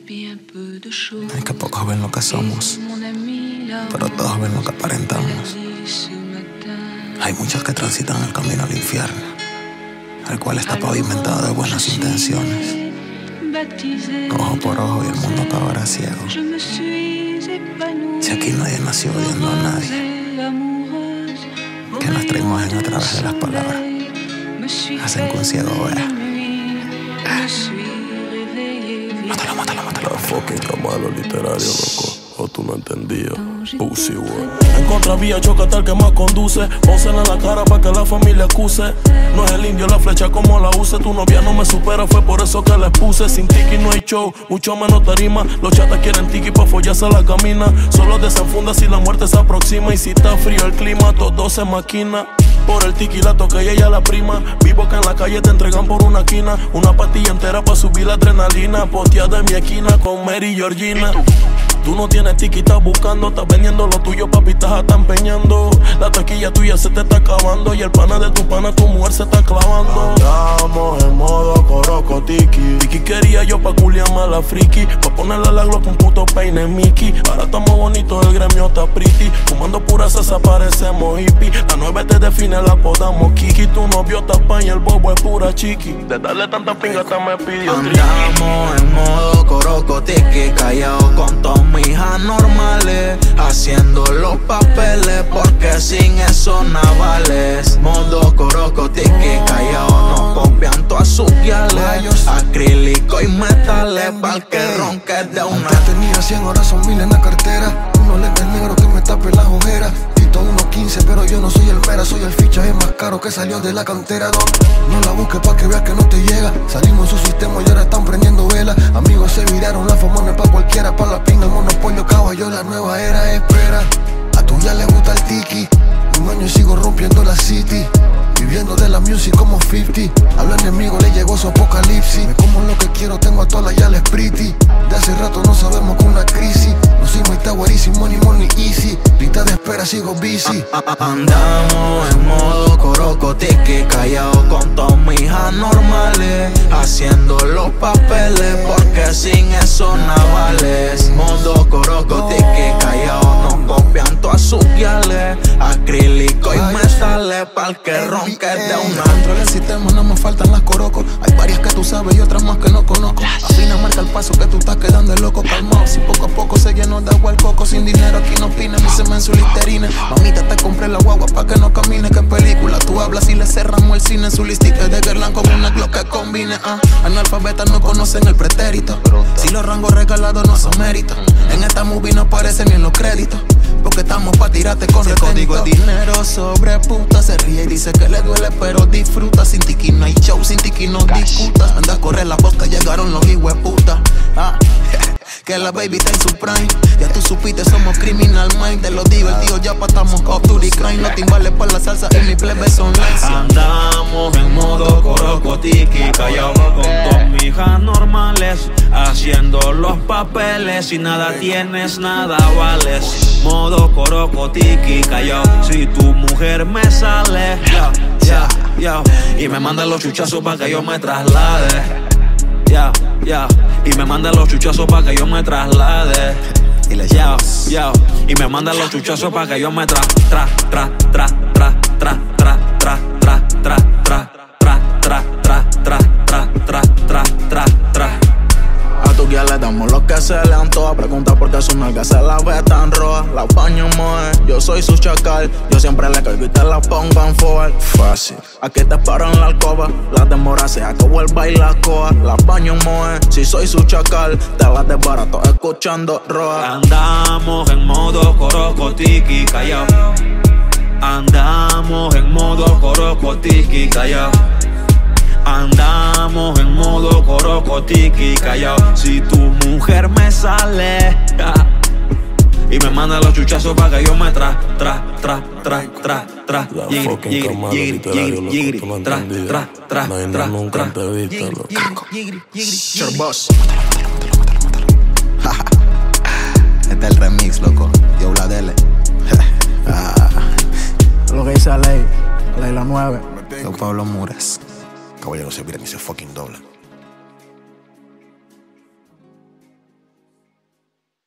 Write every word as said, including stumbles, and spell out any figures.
Es que pocos ven lo que somos, pero todos ven lo que aparentamos. Hay muchos que transitan el camino al infierno, el cual está pavimentado de buenas intenciones. Ojo por ojo y el mundo acabará ciego. Si aquí nadie nació odiando a nadie, que nuestra imagen a través de las palabras hacen que un ciego vea. Mátalo, mátalo, mátalo. La fucking camalo literario, loco. O tú no entendías. Pussy, wey. En contravía choca tal que más conduce. Pónsela en la cara pa' que la familia acuse. No es el indio la flecha como la use. Tu novia no me supera, fue por eso que la expuse. Sin tiki no hay show, mucho menos tarima. Los chatas quieren tiki pa' follarse la camina. Solo desenfunda si la muerte se aproxima. Y si está frío el clima, todo se maquina. Por el tiki la toca y ella la prima. Vivo que en la calle te entregan por una quina. Una pastilla entera pa' subir la adrenalina. Posteada en mi esquina con Mary y Georgina. Tú no tienes tiki, estás buscando. Estás vendiendo lo tuyo, papi, estás hasta empeñando. La taquilla tuya se te está acabando. Y el pana de tu pana, tu mujer se está clavando. Andamos en modo coroco tiki. Tiki quería yo pa' culiarme a la friki. Pa' ponerle la glock un puto peine Mickey. Ahora estamos bonitos, el gremio está pretty. Fumando pura salsa parecemos hippie. La nueve te define, la podamos Kiki. Tu novio tapa y el bobo es pura chiqui. De darle tanta pinga hasta me pidió triqui. Andamos en modo coroco tiki, callado con todos mis anormales, haciendo los papeles porque sin eso navales. Modo coroco tiki, callado, no copian todas sus guiales. Acrílico y metales pa'l que ronque de una. Antes tenía cien, ahora son mil en la cartera. Unos lentes negros que me tapen las ojeras. Unos quince, pero yo no soy el mera, soy el fichaje más caro que salió de la cantera. No, no la busques pa' que veas que no te llega. Salimos en su sistema y ahora están prendiendo velas. Amigos se viraron, la fama no es pa' cualquiera. Pa' la pinga, el monopolio, caballo, la nueva era espera. A tu ya le gusta el tiki. Un año y sigo rompiendo la city. Viviendo de la music como cincuenta. A los enemigos le llegó su apocalipsis. Me como lo que quiero, tengo a todas ya la spriti. De hace rato no sabemos con una crisis. No soy muy tower, easy money, money easy. Lista de espera, sigo busy. Andamos en modo coroco tiki, callado con todos mis anormales, haciendo los papeles porque sin eso navales. Modo coroco tiki, callado, no copian todas sus guiales. Acrílico y metales pa'l que ronque de una. Dentro del sistema no me faltan las corocos. Hay varias que tú sabes y otras más que no conozco. Afina, marca el paso que tú estás quedando loco. Calmado, si poco a poco se llenó de agua el coco. Sin dinero aquí no opina, mi semen su listerina. Mamita, te compré la guagua pa' que no camine. ¿Qué película tú hablas y le cerramos el cine? Su listita de Guerlain con una Glock que combine. ah. Analfabetas no conocen el pretérito. Si los rangos regalados no son méritos. En esta movie no aparece ni en los créditos. Porque estamos pa' tirarte con el código. Dinero sobre puta, se ríe y dice que le duele pero disfruta. Sin tiki no hay show, sin tiki no discutas. Anda a correr la boca, llegaron los hijueputas. Ah, que la baby está en su prime. Ya tú supiste, somos criminal mind. Te lo digo, el tío ya patamos up to the crime. No timbales pa' la salsa y mi plebe son lights. Andamos en modo coroco tiki, callado con todos mis anormales, haciendo los papeles. Si nada tienes, nada vales. Modo coroco tiki, callado. Si tu mujer me sale, ya, ya, ya, y me manda los chuchazos pa' que yo me traslade. Ya, ya, y me manda los chuchazos pa' que yo me traslade. Ya, ya, y me manda los chuchazos pa' que yo me tra, tra, tra, tra, tra, tra, tra, tra, tra, tra, tra, tra, tra, tra, tra, tra, tra, tra, tra, tra. A tu guía le damos lo que se le antoja. Pregunta por qué su nalga se la ve tan roja. La baño moe, yo soy su chacal. Yo siempre le cargo y te la pongo en forward. Fácil, aquí te espero en la alcoba. La demora se acabó el baile la coa. La baño moe, si soy su chacal. Te la desbarato escuchando roja. Andamos en modo coroco tiki, callao. Andamos en modo coroco tiki, callao. Andamos en modo coroco tiki, callao. Si tu mujer me sale, ja, y me manda los chuchazos pa' que yo me tra, tra, tra, tra, tra, tra. La fucking camaro literario, loco, tú no entendías. Tra, tra, No hay tra, nunca tra. te viste, loco. Boss. Este es el remix, loco. Yo la dele. Lo que dice la ley, la ley la nueve. Yo Pablo Muras. Caballero, se mira ni se fucking dobla.